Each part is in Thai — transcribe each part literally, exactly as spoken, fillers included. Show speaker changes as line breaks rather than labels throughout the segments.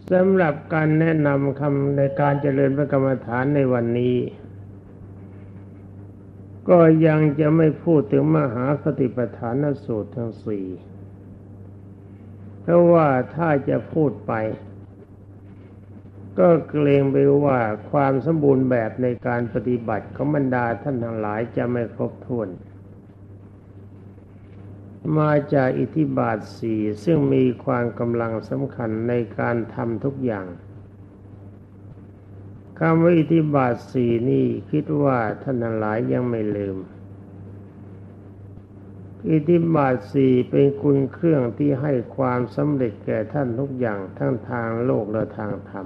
สำหรับการแนะนำคำในการเจริญพระกรรมฐานในวันนี้ก็ยังจะไม่พูดถึงมหาสติปัฏฐานสูตรทั้งสี่เพราะว่าถ้าจะพูดไปก็เกรงไปว่าความสมบูรณ์แบบในการปฏิบัติของบรรดาท่านทั้งหลายจะไม่ครบถ้วนมาจากอิทธิบาทสี่ซึ่งมีความกำลังสำคัญในการทำทุกอย่างคำว่าอิทธิบาทสี่นี่คิดว่าท่านทั้งหลายยังไม่ลืมอิทธิบาทสี่เป็นคุณเครื่องที่ให้ความสำเร็จแก่ท่านทุกอย่างทั้งทางโลกและทางธรรม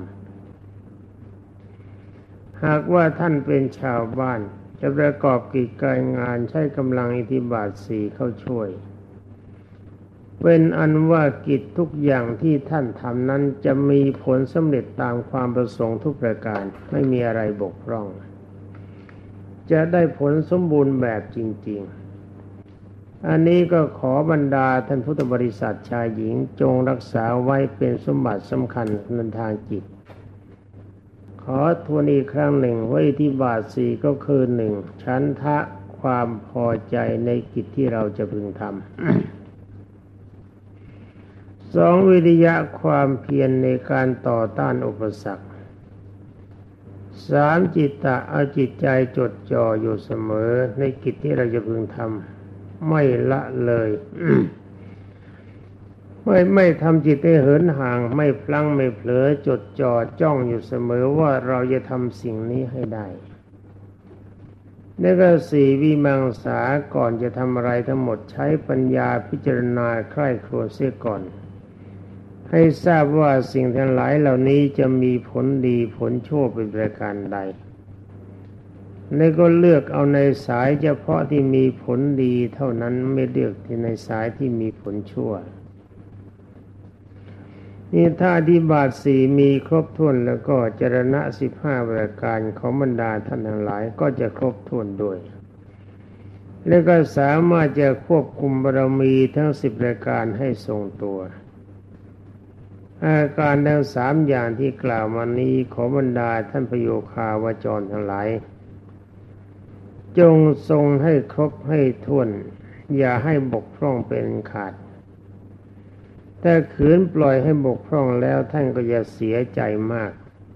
หากว่าท่านเป็นชาวบ้านจะประกอบกิจการงานใช้กำลังอิทธิบาทสี่เข้าช่วยเป็นอันว่ากิจทุกอย่างที่ท่านทำนั้นจะมีผลสำเร็จตามความประสงค์ทุกประการไม่มีอะไรบกพร่องจะได้ผลสมบูรณ์แบบจริงๆอันนี้ก็ขอบรรดาท่านพุทธบริษัทชายหญิงจงรักษาไว้เป็นสมบัติสำคัญในทางจิตขอทวนอีกครั้งหนึ่งว่าอิทธิบาทสี่ก็คือหนึ่งฉันทะความพอใจในกิจที่เราจะพึงทำ สองวิริยะความเพียรในการต่อต้านอุปสรรคสามจิตตะเอาจิตใจจดจ่ออยู่เสมอในกิจที่เราจะพึงทำไม่ละเลย ไม่ไม่ทำจิตให้เหินห่างไม่พลั้งไม่เผลอจดจ่อจ้องอยู่เสมอว่าเราจะทำสิ่งนี้ให้ได้นี่ก็สี่วิมังสาก่อนจะทำอะไรทั้งหมดใช้ปัญญาพิจารณาใคร่ครวญเสียก่อนให้ทราบว่าสิ่งทั้งหลายเหล่านี้จะมีผลดีผลชั่วเป็นประการใดแล้วก็เลือกเอาในสายเฉพาะที่มีผลดีเท่านั้นไม่เลือกที่ในสายที่มีผลชั่วนี่ถ้าอธิบาทสี่มีครบถ้วนแล้วก็จรณะสิบห้าประการของบรรดาท่านทั้งหลายก็จะครบถ้วนด้วยแล้วก็สามารถจะควบคุมบารมีทั้งสิบประการให้ทรงตัวอาการทั้งสามอย่างที่กล่าวมานี้ขอบรรดาท่านพโยคาวจรทั้งหลายจงทรงให้ครบให้ถ้วนอย่าให้บกพร่องเป็นขาดแต่ขืนปล่อยให้บกพร่องแล้วท่านก็จะเสียใจมาก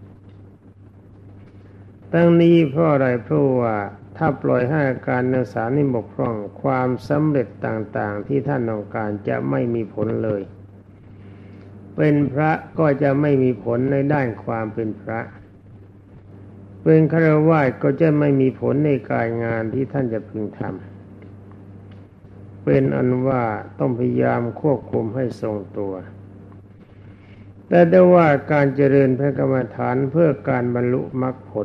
ทั้งนี้เพราะอะไรเพราะว่าถ้าปล่อยให้อาการทั้งสามนี้บกพร่องความสำเร็จต่างๆที่ท่านต้องการจะไม่มีผลเลยเป็นพระก็จะไม่มีผลในด้านความเป็นพระเป็นฆราวาสก็จะไม่มีผลในการงานที่ท่านจะพึงทำเป็นอันว่าต้องพยายามควบคุมให้ทรงตัวแต่ได้ว่าการเจริญพระกรรมฐานเพื่อการบรรลุมรรคผล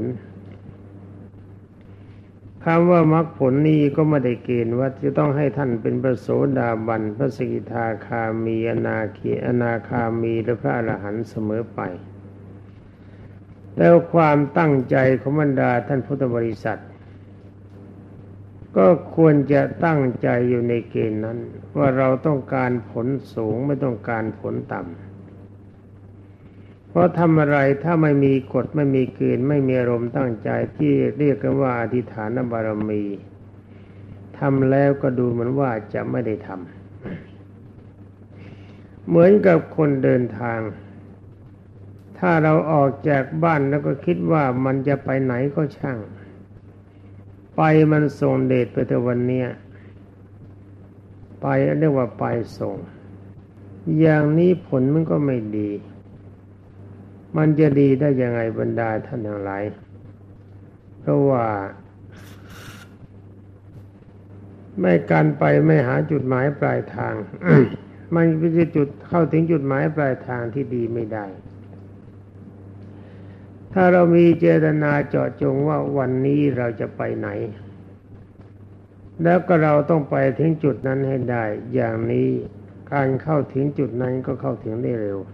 คำว่ามรรคผลนี้ก็ไม่ได้เกณฑ์ว่าจะต้องให้ท่านเป็นพระโสดาบันพระสกิทาคามีอนาคีอนาคามีหรือพระอรหันต์เสมอไปแล้วความตั้งใจของบรรดาท่านพุทธบริษัทก็ควรจะตั้งใจอยู่ในเกณฑ์นั้นว่าเราต้องการผลสูงไม่ต้องการผลต่ำเพราะทำอะไรถ้าไม่มีกฎไม่มีเกณฑ์ไม่มีอารมณ์ตั้งใจที่เรียกกันว่าอธิฐานบารมีทำแล้วก็ดูเหมือนว่าจะไม่ได้ทำเหมือนกับคนเดินทางถ้าเราออกจากบ้านแล้วก็คิดว่ามันจะไปไหนก็ช่างไปมันส่งเดชไปแต่วันเนี้ยไปเรียกว่าไปส่งอย่างนี้ผลมันก็ไม่ดีมันจะดีได้ยังไงบรรดาท่านทั้งหลายเพราะว่าไม่การไปไม่หาจุดหมายปลายทาง มันจะจุดเข้าถึงจุดหมายปลายทางที่ดีไม่ได้ถ้าเรามีเจตนาเจาะจงว่าวันนี้เราจะไปไหนแล้วก็เราต้องไปถึงจุดนั้นให้ได้อย่างนี้การเข้าถึงจุดนั้นก็เข้าถึงได้เร็ว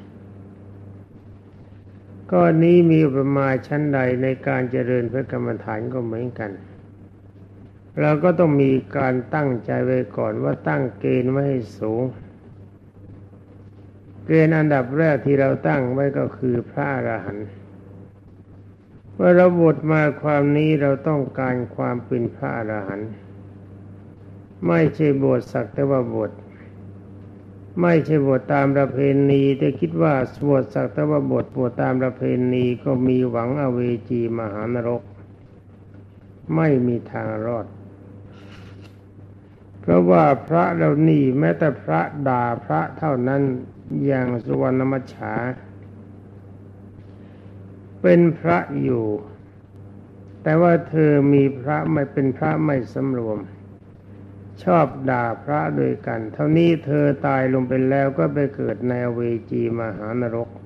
ก็นี้มีอุปมาชั้นใดในการเจริญพระกรรมฐานก็เหมือนกันเราก็ต้องมีการตั้งใจไว้ก่อนว่าตั้งเกณฑ์ไว้ให้สูงเกณฑ์อันดับแรกที่เราตั้งไว้ก็คือพระอรหันต์เมื่อเราบวชมาความนี้เราต้องการความเป็นพระอรหันต์ไม่ใช่บวชสักแต่ว่าบวชไม่ใช่บวชตามประเพณีแต่คิดว่าบวชสักแต่ว่าบวชบวชตามประเพณีก็มีหวังอเวจีมหานรกไม่มีทางรอดเพราะว่าพระเรานี่แม้แต่พระด่าพระเท่านั้นอย่างสุวรรณมัจฉาเป็นพระอยู่แต่ว่าเธอมีพระไม่เป็นพระไม่สำรวมชอบด่าพระด้วยกันเท่านี้เธอตายลงไปแล้วก็ไปเกิดในอเวจีมหานรก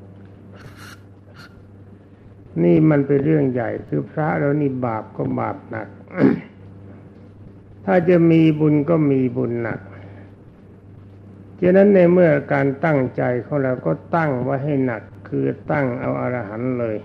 นี่มันเป็นเรื่องใหญ่คือพระเรานี่บาปก็บาปหนัก ถ้าจะมีบุญก็มีบุญหนักฉะนั้นในเมื่อการตั้งใจของเราก็ตั้งไว้ให้หนักคือตั้งเอาอรหันต์เลย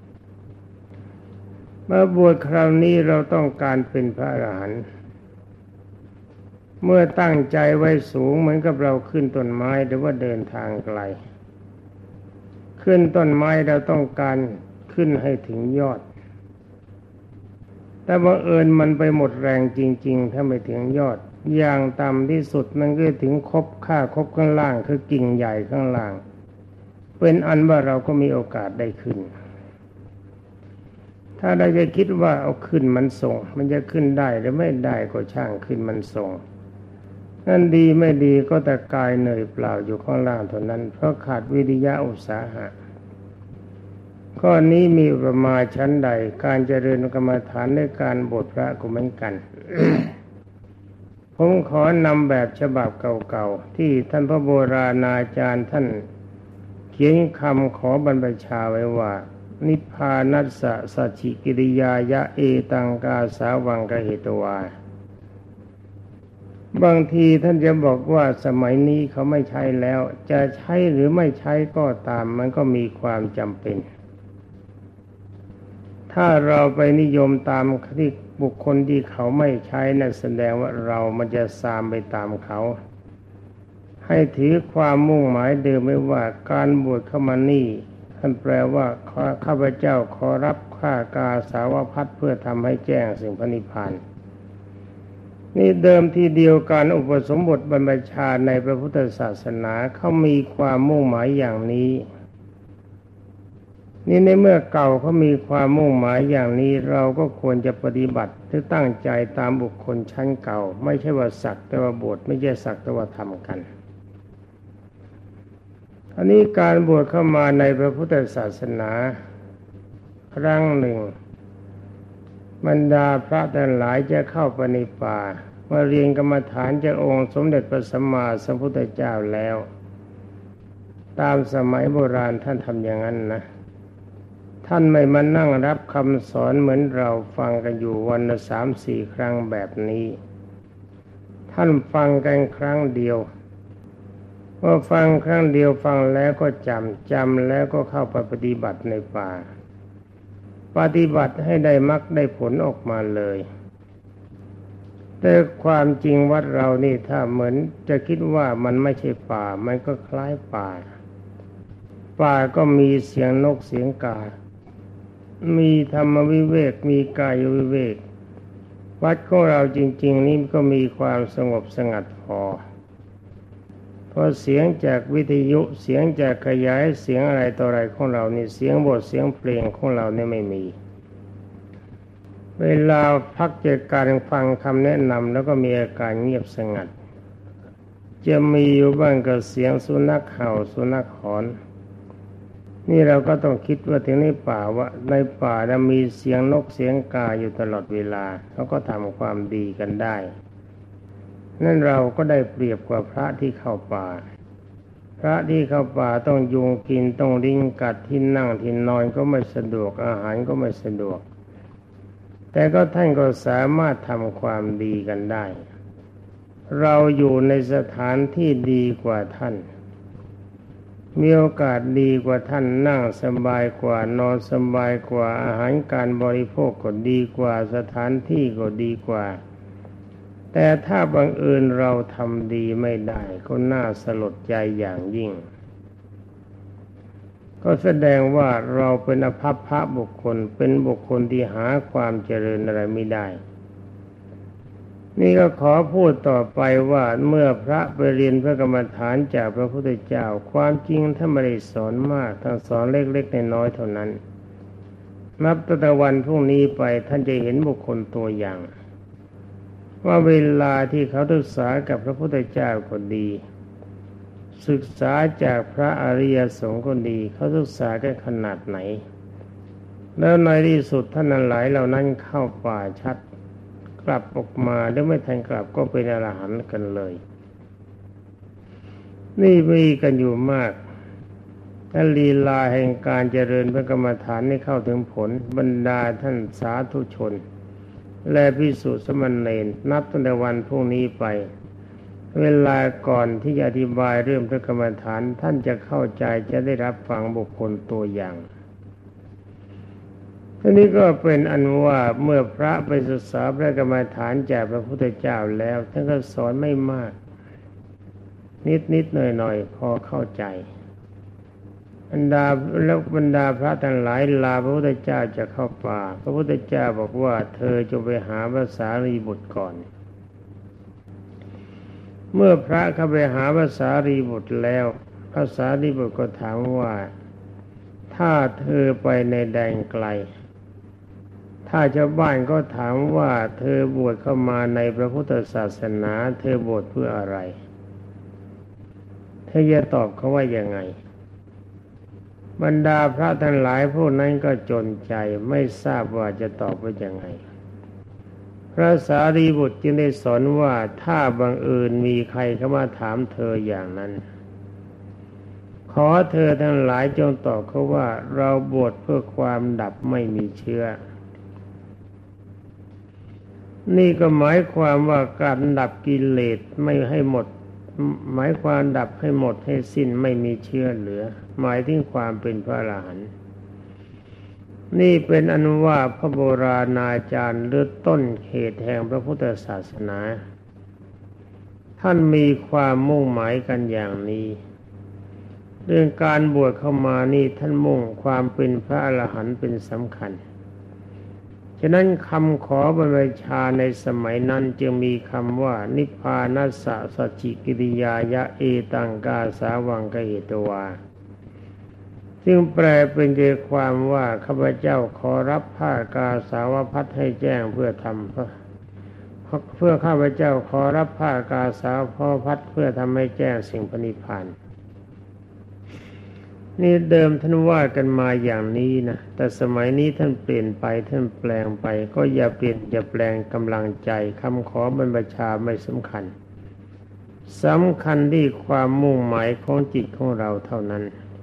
เมื่อบวชคราวนี้เราต้องการเป็นพระอรหันต์เมื่อตั้งใจไว้สูงเหมือนกับเราขึ้นต้นไม้หรือว่าเดินทางไกลขึ้นต้นไม้เราต้องการขึ้นให้ถึงยอดแต่บังเอิญมันไปหมดแรงจริงๆถ้าไม่ถึงยอดอย่างต่ำที่สุดมันก็ถึงคบค่าคบข้างล่างคือกิ่งใหญ่ข้างล่างเป็นอันว่าเราก็มีโอกาสได้ขึ้นถ้าเราจะคิดว่าเอาขึ้นมันส่งมันจะขึ้นได้หรือไม่ได้ก็ช่างขึ้นมันส่งนั่นดีไม่ดีก็แต่กายเหนื่อยเปล่าอยู่ข้างล่างเท่านั้นเพราะขาดวิริยะอุตสาหะข้อนี้มีประมาณชั้นใดการเจริญกรรมฐานในการบวชพระก็เหมือนกัน ผมขอนำแบบฉบับเก่าๆที่ท่านพระโบราณอาจารย์ท่านเขียนคำขอบรรพชาไว้ว่านิพพานัสสะสัจฉิกิริยายะเอตังกาสาวังกเหตวาบางทีท่านจะบอกว่าสมัยนี้เขาไม่ใช้แล้วจะใช้หรือไม่ใช้ก็ตามมันก็มีความจำเป็นถ้าเราไปนิยมตามที่บุคคลที่เขาไม่ใช้นั่นแสดงว่าเรามันจะซามไปตามเขาให้ถือความมุ่งหมายเดิมไว้ว่าการบวชเข้ามานี่ท่านแปลว่าข้าพเจ้าขอรับข้ากาสาวพัดเพื่อทำให้แจ้งสิ่งพระนิพพานนี่เดิมทีเดียวการอุปสมบทบรรพชาในพระพุทธศาสนาเขามีความมุ่งหมายอย่างนี้นี่ในเมื่อเก่าเขามีความมุ่งหมายอย่างนี้เราก็ควรจะปฏิบัติหรือตั้งใจตามบุคคลชั้นเก่าไม่ใช่ว่าสักแต่ว่าบวชไม่ใช่สักแต่ว่าทำกันอันนี้การบวชเข้ามาในพระพุทธศาสนาครั้งหนึ่งบรรดาพระทั้งหลายจะเข้าไปในป่ามาเรียนกรรมฐานจากองค์สมเด็จพระสัมมาสัมพุทธเจ้าแล้วตามสมัยโบราณท่านทำอย่างนั้นนะท่านไม่มานั่งรับคำสอนเหมือนเราฟังกันอยู่วันละสามสี่ครั้งแบบนี้ท่านฟังกันครั้งเดียวพอฟังครั้งเดียวฟังแล้วก็จำจำแล้วก็เข้าไปปฏิบัติในป่าปฏิบัติให้ได้มรรคได้ผลออกมาเลยแต่ความจริงวัดเรานี่ถ้าเหมือนจะคิดว่ามันไม่ใช่ป่ามันก็คล้ายป่าป่าก็มีเสียงนกเสียงกามีธรรมวิเวกมีกายวิเวกวัดของเราจริงๆนี่ก็มีความสงบสงัดพอเพราะเสียงจากวิทยุเสียงจากขยายเสียงอะไรต่ออะไรของเรานี่เสียงบทเสียงเพลงของเราเนี่ยไม่มีเวลาพักจากการฟังคำแนะนำแล้วก็มีอาการเงียบสงัดจะมีอยู่บ้างกับเสียงสุนัขเห่าสุนัขหอนนี่เราก็ต้องคิดว่าถึงในป่าว่าในป่าจะมีเสียงนกเสียงกาอยู่ตลอดเวลาเขาก็ทำความดีกันได้นั่นเราก็ได้เปรียบกว่าพระที่เข้าป่าพระที่เข้าป่าต้องยุงกินต้องลิงกัดที่นั่งที่นอนก็ไม่สะดวกอาหารก็ไม่สะดวกแต่ก็ท่านก็สามารถทำความดีกันได้เราอยู่ในสถานที่ดีกว่าท่านมีโอกาสดีกว่าท่านนั่งสบายกว่านอนสบายกว่าอาหารการบริโภคก็ดีกว่าสถานที่ก็ดีกว่าแต่ถ้าบังเอิญเราทำดีไม่ได้ก็น่าสลดใจอย่างยิ่งก็แสดงว่าเราเป็นอภัพพะบุคคลเป็นบุคคลที่หาความเจริญอะไรไม่ได้นี่ก็ขอพูดต่อไปว่าเมื่อพระไปเรียนพระกรรมฐานจากพระพุทธเจ้าความจริงท่านไม่ได้สอนมากท่านสอนเล็กๆน้อยๆเท่านั้นนับตั้งแต่วันพรุ่งนี้ไปท่านจะเห็นบุคคลตัวอย่างว่าเวลาที่เขาศึกษากับพระพุทธเจ้าก็ดีศึกษาจากพระอริยสงฆ์ก็ดีเขาศึกษากันขนาดไหนแล้วในที่สุดท่านนั้นหลายเหล่านั้นเข้าป่าชัดกลับออกมาแล้วไม่ทันกลับก็เป็นอรหันต์กันเลยนี่มีกันอยู่มากถ้าลีลาแห่งการเจริญพระกรรมฐานให้เข้าถึงผลบรรดาท่านสาธุชนและภิกษุสมณเณรนับตั้งแต่วันพรุ่งนี้ไปเวลาก่อนที่จะอธิบายเรื่องพระกรรมฐานท่านจะเข้าใจจะได้รับฟังบุคคลตัวอย่างทีนี้ก็เป็นอันว่าเมื่อพระไปศึกษาพระกรรมฐานจากพระพุทธเจ้าแล้วท่านก็สอนไม่มากนิดๆหน่อยๆพอเข้าใจบรรดาแล้วบรรดาพระทั้งหลายลาพระพุทธเจ้าจะเข้าป่าพระพุทธเจ้าบอกว่าเธอจงไปหาพระสารีบุตรก่อนเมื่อพระเข้าไปหาพระสารีบุตรแล้วพระสารีบุตรก็ถามว่าถ้าเธอไปในแดนไกลถ้าชาวบ้านก็ถามว่าเธอบวชเข้ามาในพระพุทธศาสนาเธอบวชเพื่ออะไรเธอจะตอบเขาว่ายังไงบรรดาพระทั้งหลายพวกนั้นก็จนใจไม่ทราบว่าจะตอบว่ายังไงพระสารีบุตรจึงได้สอนว่าถ้าบังเอิญมีใครเข้ามาถามเธออย่างนั้นขอเธอทั้งหลายจงตอบเขาว่าเราบวชเพื่อความดับไม่มีเชื้อนี่ก็หมายความว่าการดับกิเลสไม่ให้หมดหมายความดับให้หมดให้สิ้นไม่มีเชื้อเหลือหมายถึงความเป็นพระอรหันต์นี่เป็นอนุว่าพระโบราณอาจารย์หรือต้นเหตุแห่งพระพุทธศาสนาท่านมีความมุ่งหมายกันอย่างนี้เรื่องการบวชเข้ามานี่ท่านมุ่งความเป็นพระอรหันต์เป็นสำคัญฉะนั้นคำขอบรรพชาในสมัยนั้นจึงมีคำว่านิพพานัสสะสัจจิกิริยายะเอตังกาสาวังกเหตวาซึ่งแปลเป็นใจความว่าข้าพเจ้าขอรับผ้ากาสาวพัดให้แจ้งเพื่อทำเพื่อข้าพเจ้าขอรับผ้ากาสาวพัดเพื่อทำให้แจ้งสิ่งพระนิพพานนี่เดิมท่านว่ากันมาอย่างนี้นะแต่สมัยนี้ท่านเปลี่ยนไปท่านแปลงไปก็อย่าเปลี่ยนอย่าแปลงกำลังใจคำขอบรรพชาไม่สำคัญสำคัญที่ความมุ่งหมายของจิตของเราเท่านั้น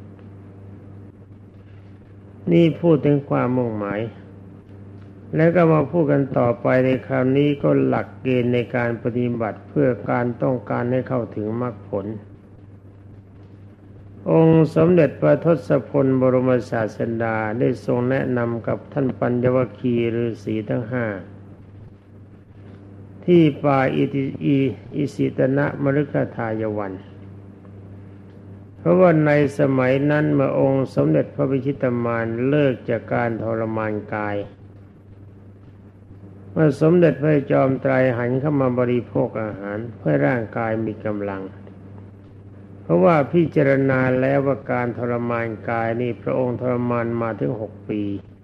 นี่พูดถึงความมุ่งหมายแล้วก็มาพูดกันต่อไปในคราวนี้ก็หลักเกณฑ์ในการปฏิบัติเพื่อการต้องการให้เข้าถึงมรรคผลองค์สมเด็จพระทศพลบรมศาสดาได้ทรงแนะนำกับท่านปัญญวคีฤาษีทั้งห้าที่ป่าอิติอีอิสิตนะมฤคทายวันเพราะว่าในสมัยนั้นเมื่อองค์สมเด็จพระพิชิตมารเลิกจากการทรมานกายเมื่อสมเด็จพระจอมไตรหันเข้ามาบริโภคอาหารเพื่อร่างกายมีกำลังเพราะว่าพิจารณาแล้วว่าการทรมานกายนี่พระองค์ทรมานมาถึงหกปี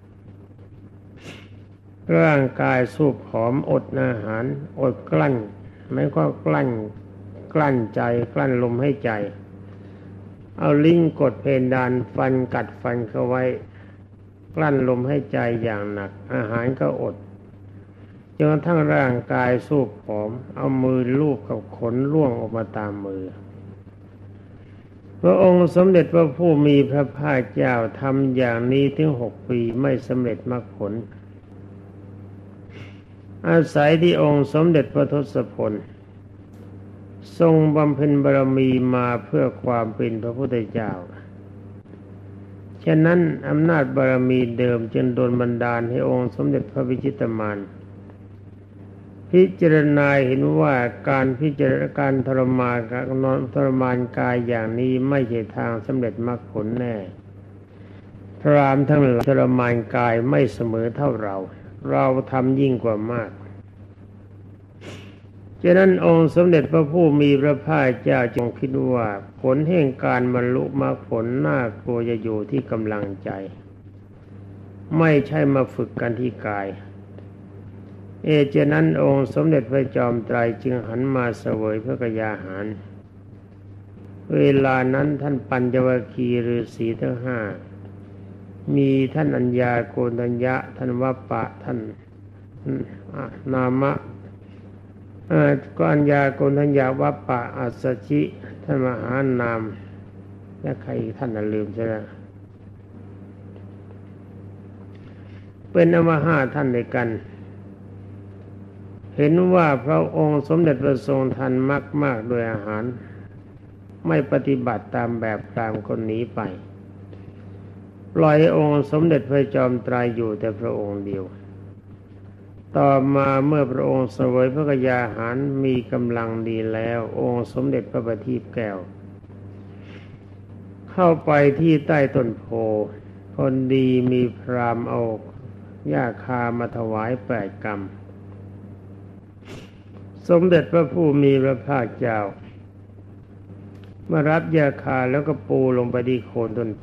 ร่างกายสู้ผอมอดอาหารอดกลั้นไม่ก็กลั้นกลั้นใจกลั้นลมให้ใจเอาลิ้นกดเพดานฟันกัดฟันเข้าไว้กลั้นลมให้ใจอย่างหนักอาหารก็อดจนกระทั่งร่างกายสู้ผอมเอามือลูบกับขนร่วงออกมาตามมือพระองค์สมเด็จพระผู้มีพระภาคเจ้าทำอย่างนี้ถึงหกปีไม่สำเร็จมรรคผลอาศัยที่องค์สมเด็จพระทศพลทรงบำเพ็ญบารมีมาเพื่อความเป็นพระพุทธเจ้าฉะนั้นอำนาจบารมีเดิมจึงโดนบันดาลให้องค์สมเด็จพระพิชิตมารพิจารณาเห็นว่าการพิจารณาการทรมานการนอนทรมานกายอย่างนี้ไม่ใช่ทางสำเร็จมรรคผลแน่พราหมณ์ทั้งหลายทรมานกายไม่เสมอเท่าเราเราทำยิ่งกว่ามากฉะนั้นองค์สมเด็จพระผู้มีพระภาคเจ้าจงคิดว่าผลแห่งการบรรลุมรรคผลน่ากลัวจะอยู่ที่กำลังใจไม่ใช่มาฝึกกันที่กายเอฉะนั้นองค์สมเด็จพระจอมไตรจึงหันมาเสวยพระกยาหารเวลานั้นท่านปัญจวัคคีย์ฤาษีทั้งห้ามีท่านอัญญาโกณทัญญะท่านวัปปะท่านนามะก็อัญญาโกณทัญญาวัปปะอัสสชิท่านมหานามและใครท่านน่ะลืมใช่ไหมเป็นอมห้าท่านด้วยกันเห็นว่าพระองค์สมเด็จพระทรงทันมากมากโดยอาหารไม่ปฏิบัติตามแบบตามคนหนีไปปล่อยให้องค์สมเด็จพระจอมไตรอยู่แต่พระองค์เดียวต่อมาเมื่อพระองค์เสวยพระกยาหารมีกำลังดีแล้วองค์สมเด็จพระบัณฑิตแก้วเข้าไปที่ใต้ต้นโพคนดีมีพราหมณ์เอาหญ้าคามาถวายแปดกำสมเด็จพระผู้มีพระภาคเจ้ามารับหญ้าคาแล้วก็ปูลงไปที่โคนต้นโพ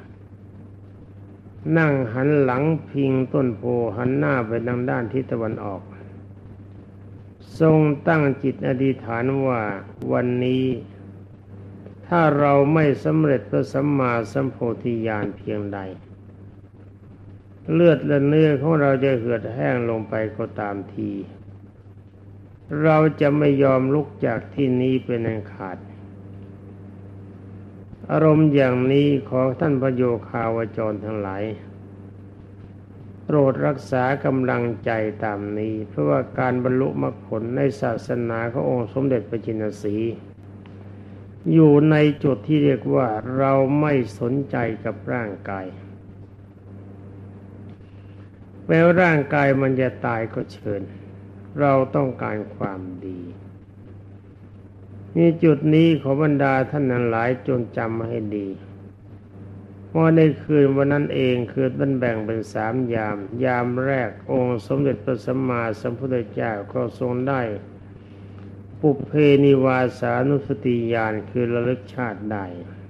นั่งหันหลังพิงต้นโพหันหน้าไปทางด้านทิศตะวันออกทรงตั้งจิตอธิษฐานว่าวันนี้ถ้าเราไม่สำเร็จพระสัมมาสัมโพธิญาณเพียงใดเลือดและเนื้อของเราจะเหือดแห้งลงไปก็ตามทีเราจะไม่ยอมลุกจากที่นี้เป็นอันขาดอารมณ์อย่างนี้ขอท่านพระโยคาวจรทั้งหลายโปรดรักษากำลังใจตามนี้เพราะว่าการบรรลุมรรคผลในศาสนาขององค์สมเด็จพระจินสีอยู่ในจุดที่เรียกว่าเราไม่สนใจกับร่างกายแม้ร่างกายมันจะตายก็เชิญเราต้องการความดีนี่จุดนี้ขอบรรดาท่านทั้งหลายจงจำมาให้ดีเพราะในคืนวันนั้นเองคือมันแบ่งเป็นสามยามยามแรกองค์สมเด็จพระสัมมาสัมพุทธเจ้าก็ทรงได้ปุพเพนิวาสานุสติญาณคือระลึกชาติได้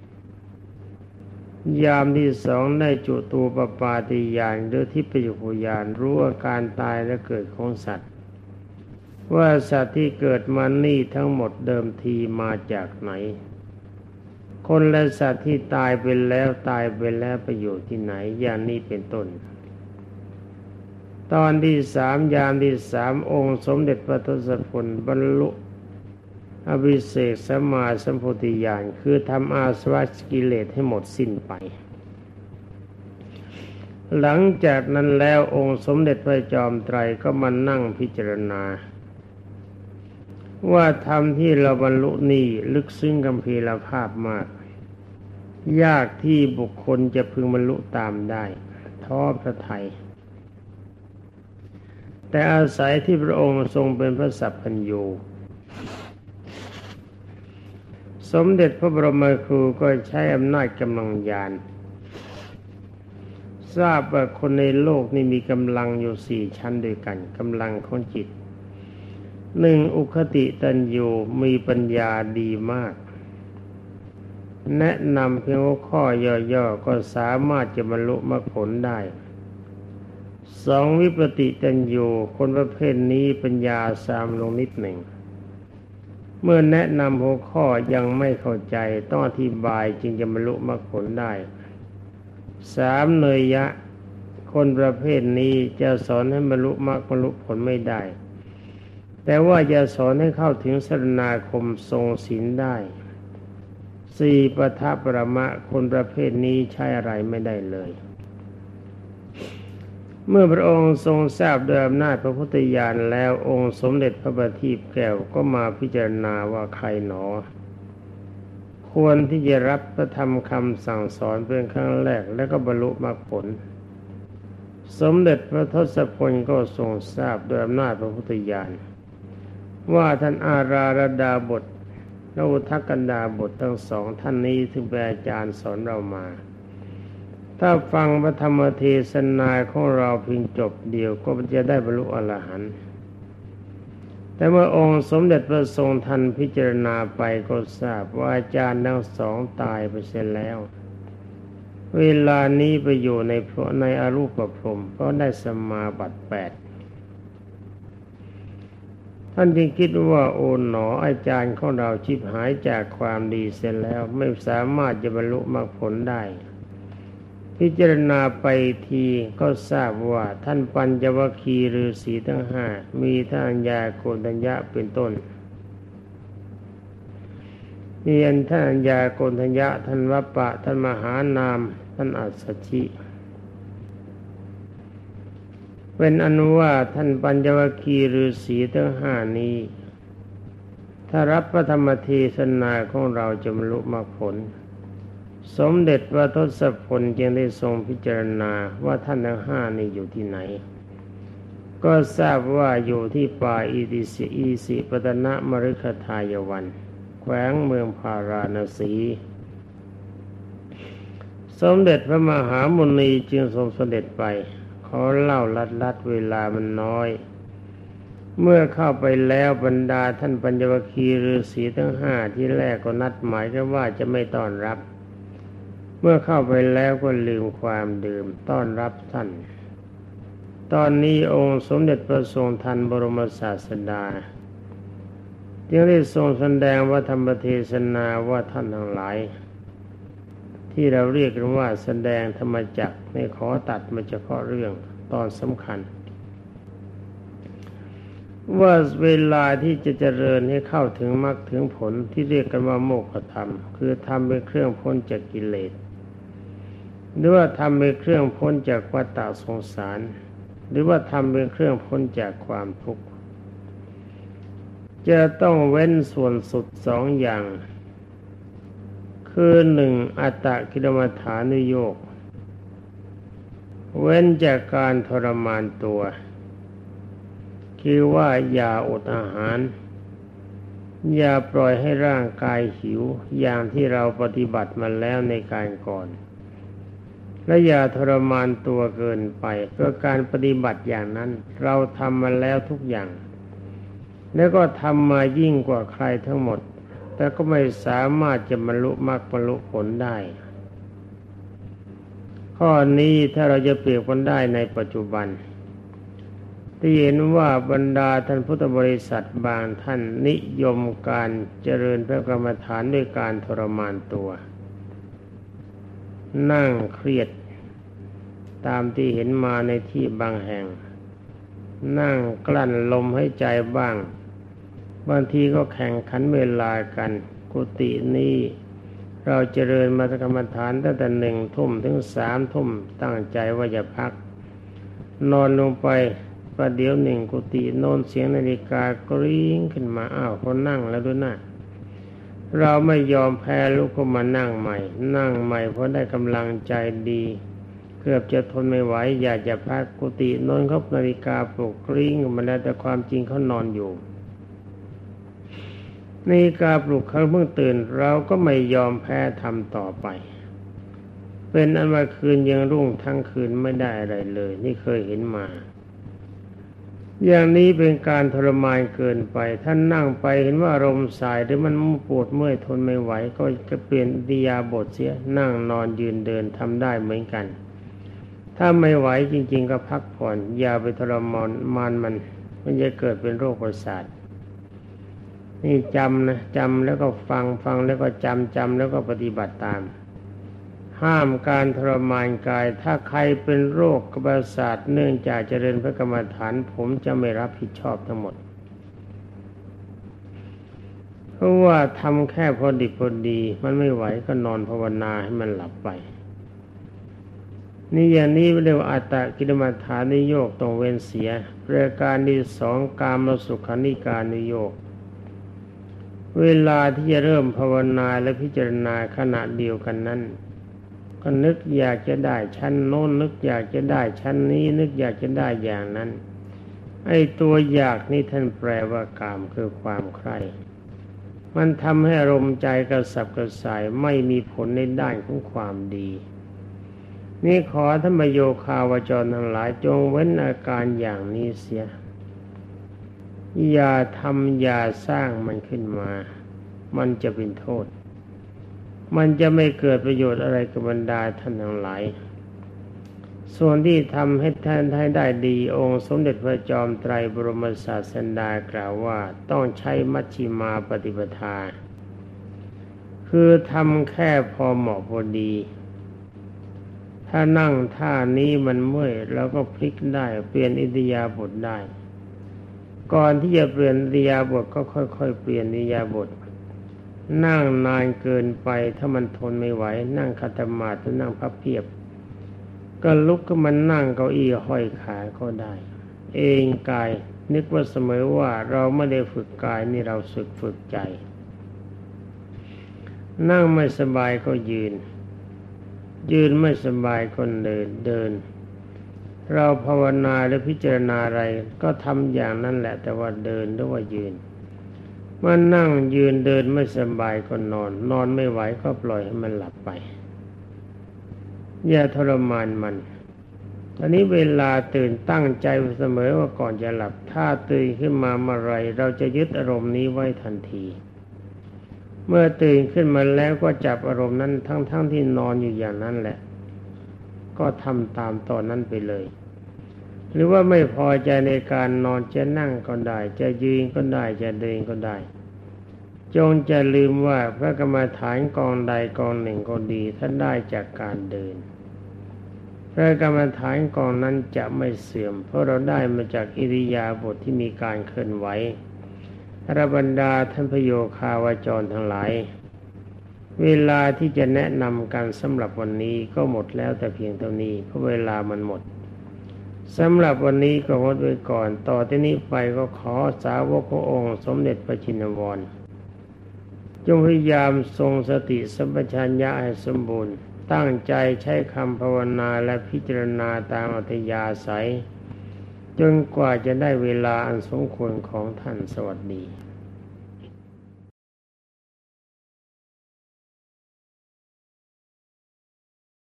ยามที่สองได้จุตูปปาติญาณหรือทิพยภูญาณรู้อาการตายและเกิดของสัตว์ว่าสัตว์ที่เกิดมานี่ทั้งหมดเดิมทีมาจากไหนคนและสัตว์ที่ตายไปแล้วตายไปแล้วไปอยู่ที่ไหนอย่างนี้เป็นต้นตอนที่สามยามที่สามองค์สมเด็จพระทศพลบรรลุอภิเษกสัมมาสัมโพธิญาณคือทำอาสวะกิเลสให้หมดสิ้นไปหลังจากนั้นแล้วองค์สมเด็จพระจอมไตรก็มานั่งพิจารณาว่าธรรมที่เราบรรลุนี่ลึกซึ้งกำพีรภาพมากยากที่บุคคลจะพึงบรรลุตามได้ท้อพระทัยแต่อาศัยที่พระองค์ทรงเป็นพระสัพพัญญูสมเด็จพระบรมครูก็ใช้อำนาจกำลังญาณทราบว่าคนในโลกนี้มีกำลังอยู่สี่ชั้นด้วยกันกำลังของจิตหนึ่งอุคติตัญญูมีปัญญาดีมากแนะนำเพียงข้อย่อๆก็สามารถจะบรรลุมรรคผลได้สองวิปติตัญญูคนประเภทนี้ปัญญาสามลงนิดหนึ่งเมื่อแนะนำหัวข้อยังไม่เข้าใจต้องอธิบายจึงจะบรรลุมรรคผลได้สามเนยยะคนประเภทนี้จะสอนให้บรรลุมรรคบรรลุผลไม่ได้แต่ว่าจะสอนให้เข้าถึงสรณาคมทรงศีลได้สี่ปทัปปรมะคนประเภทนี้ใช้อะไรไม่ได้เลยเมื่อพระองค์ทรงทราบโดยอำนาจพระพุทธญาณแล้วองค์สมเด็จพระบัณฑิตแก้วก็มาพิจารณาว่าใครหนอควรที่จะรับพระธรรมคำสั่งสอนเป็นครั้งแรกแล้วก็บรรลุมรรคผลสมเด็จพระทศพลก็ทรงทราบโดยอำนาจพระพุทธญาณว่าท่านอาราระดาบทและอุทกกันดาบททั้งสองท่านนี้ถึงเป็นอาจารย์สอนเรามาถ้าฟังพระธรรมเทศนาของเราเพียงจบเดียวก็จะได้บรรลุอรหันต์แต่เมื่อองค์สมเด็จพระทรงทันพิจารณาไปก็ทราบว่าอาจารย์ทั้งสองตายไปเสียแล้วเวลานี้ไปอยู่ในพระในอรูปพรหมเพราะได้สมาบัติแปดท่านจึงคิดว่าโอ๋หนออาจารย์ของเราชิบหายจากความดีเสียแล้วไม่สามารถจะบรรลุมรรคผลได้พิจารณาไปทีก็ทราบว่าท่านปัญจวัคคีย์ฤาษีทั้งห้ามีท่านอัญญาโกณฑัญญะเป็นต้นมีอันท่านอัญญาโกณฑัญญะท่านวัปปะท่านมหานามท่านอัสสชิเป็นอนุว่าท่านปัญจวัคคีย์ฤาษีทั้งห้านี้ถ้ารับพระธรรมเทศนาของเราจะบรรลุมรรคผลสมเด็จพระทศพลจึงได้ทรงพิจารณาว่าท่านทั้งห้านี้อยู่ที่ไหนก็ทราบว่าอยู่ที่ป่าอิติสิอีสิปตนะมฤคทายวันแขวงเมืองพาราณสีสมเด็จพระมหามุนีจึงทรงเสด็จไปขอเล่าลัดลัดเวลามันน้อยเมื่อเข้าไปแล้วบรรดาท่านปัญจวัคคีย์ฤาษีทั้งห้าที่แรกก็นัดหมายกันว่าจะไม่ต้อนรับเมื่อเข้าไปแล้วก็ลืมความดื่มต้อนรับท่านตอนนี้องค์สมเด็จพระทรงทันบรมศาสดาจึงได้ทรงแสดงว่าธรรมเทศนาว่าท่านทั้งหลายที่เราเรียกกันว่าแสดงธรรมจักรไม่ขอตัดมาเฉพาะเรื่องตอนสำคัญว่าเวลาที่จะเจริญให้เข้าถึงมรรคถึงผลที่เรียกกันว่าโมกขธรรมคือทำเป็นเครื่องพ้นจากกิเลสหรือว่าทำเป็นเครื่องพ้นจากวัฏฏะสงสารหรือว่าทำเป็นเครื่องพ้นจากความทุกข์จะต้องเว้นส่วนสุดสองอย่างคือหนึ่งอัตตกิลมัฏฐานุโยคเว้นจากการทรมานตัวคือว่าอย่าอดอาหารอย่าปล่อยให้ร่างกายหิวอย่างที่เราปฏิบัติมาแล้วในการก่อนและอย่าทรมานตัวเกินไปเพื่อการปฏิบัติอย่างนั้นเราทำมาแล้วทุกอย่างแล้วก็ทำมายิ่งกว่าใครทั้งหมดแต่ก็ไม่สามารถจะบรรลุมรรคบรรลุผลได้ข้อนี้ถ้าเราจะเปรียบกันได้ในปัจจุบันที่เห็นว่าบรรดาท่านพุทธบริษัทบางท่านนิยมการเจริญพระกรรมฐานด้วยการทรมานตัวนั่งเครียดตามที่เห็นมาในที่บางแห่งนั่งกลั้นลมให้ใจบ้างบางทีก็แข่งขันเวลากันกุฏินี้เราเจริญมรรคกรรมฐานตั้งแต่หนึ่งทุ่มถึงสามทุ่มตั้งใจว่าจะพักนอนลงไปประเดี๋ยวหนึ่งกุฏิโน้นเสียงนาฬิกากริ้งขึ้นมาอ้าวคนนั่งแล้วด้วยนะเราไม่ยอมแพ้ลุกขึ้นมานั่งใหม่นั่งใหม่เพราะได้กำลังใจดีเกือบจะทนไม่ไหวอยากจะพักกุฏิโน้นเขานาฬิกาปลุกกริ้งมาแล้วแต่ความจริงเขานอนอยู่นาฬิกาปลุกเขาเพิ่งตื่นเราก็ไม่ยอมแพ้ทำต่อไปเป็นอันว่าคืนยังรุ่งทั้งคืนไม่ได้อะไรเลยนี่เคยเห็นมาอย่างนี้เป็นการทรมานเกินไปท่านนั่งไปเห็นว่าอารมณ์สายหรือมันปวดเมื่อยทนไม่ไหวก็จะเปลี่ยนอิริยาบถเสียนั่งนอนยืนเดินทำได้เหมือนกันถ้าไม่ไหวจริงๆก็พักผ่อนอย่าไปทรมานมันมันมันจะเกิดเป็นโรคประสาทนี่จำนะจำแล้วก็ฟังฟังแล้วก็จำจำแล้วก็ปฏิบัติตามห้ามการทรมานกายถ้าใครเป็นโรคประสาทเนื่องจากเจริญพระกรรมฐานผมจะไม่รับผิดชอบทั้งหมดเพราะว่าทำแค่พอดิบพอดีมันไม่ไหวก็นอนภาวนาให้มันหลับไปนี่อย่างนี้เรียกว่าอัตตกิลมัฏฐานุโยคต้องเว้นเสียประการที่สองกามสุขานิการนุโยคเวลาที่จะเริ่มภาวนาและพิจารณาขณะเดียวกันนั้นก็นึกอยากจะได้ชั้นโน้นนึกอยากจะได้ชั้นนี้นึกอยากจะได้อย่างนั้นไอ้ตัวอยากนี่ท่านแปลว่ากามคือความใคร่มันทำให้อารมณ์ใจกระสับกระส่ายไม่มีผลในด้านของความดีนี่ขอธรรมโยคาวจรทั้งหลายจงเว้นอาการอย่างนี้เสียอย่าทำอย่าสร้างมันขึ้นมามันจะเป็นโทษมันจะไม่เกิดประโยชน์อะไรกับบรรดาท่านทั้งหลายส่วนที่ทำให้ท่านให้ได้ดีองค์สมเด็จพระจอมไตรบรมศาสดากล่าวว่าต้องใช้มัชฌิมาปฏิปทาคือทำแค่พอเหมาะพอดีถ้านั่งท่านี้มันเมื่อยแล้วก็พลิกได้เปลี่ยนอิริยาบถได้ก่อนที่จะเปลี่ยนอิริยาบถก็ค่อยๆเปลี่ยนอิริยาบถนั่งนานเกินไปถ้ามันทนไม่ไหวนั่งขัดสมาธินั่งพับเพียบก็ลุกขึ้นมานั่งเก้าอี้ห้อยขาก็ได้เองกายนึกว่าเสมอว่าเราไม่ได้ฝึกกายนี่เราฝึกฝึกใจนั่งไม่สบายก็ยืนยืนไม่สบายก็เดินเดินเราภาวนาหรือพิจารณาอะไรก็ทำอย่างนั้นแหละแต่ว่าเดินหรือว่ายืนเมื่อนั่งยืนเดินไม่สบายก็นอนนอนไม่ไหวก็ปล่อยให้มันหลับไปอย่าทรมานมันตอนนี้เวลาตื่นตั้งใจเสมอว่าก่อนจะหลับถ้าตื่นขึ้นมาเมื่อไรเราจะยึดอารมณ์นี้ไว้ทันทีเมื่อตื่นขึ้นมาแล้วก็จับอารมณ์นั้นทั้งๆ ท, ที่นอนอยู่อย่างนั้นแหละก็ทำตามตอนนั้นไปเลยหรือว่าไม่พอใจในการนอนจะนั่งก็ได้จะยืนก็ได้จะเดินก็ได้จงจะลืมว่าพระกรรมฐานกองใดกองหนึ่งก็ดีท่านได้จากการเดินพระกรรมฐานกองนั้นจะไม่เสื่อมเพราะเราได้มาจากอิริยาบถ ท, ที่มีการเคลื่อนไหวอรบรรดาท่านพโยคาวจรทั้งหลายเวลาที่จะแนะนำกันสำหรับวันนี้ก็หมดแล้วแต่เพียงเท่านี้เพราะเวลามันหมดสำหรับวันนี้ก็งดไว้ก่อนต่อที่นี้ไปก็ขอสาวกขององค์สมเด็จพระชินวรจงพยายามทรงสติสัมปชัญญะให้สมบูรณ์ตั้งใจใช้คำภาวนาและพิจารณาตามอัธยาศัยจนกว่าจะได้เวลาอันสมควรของท่านสวัสดี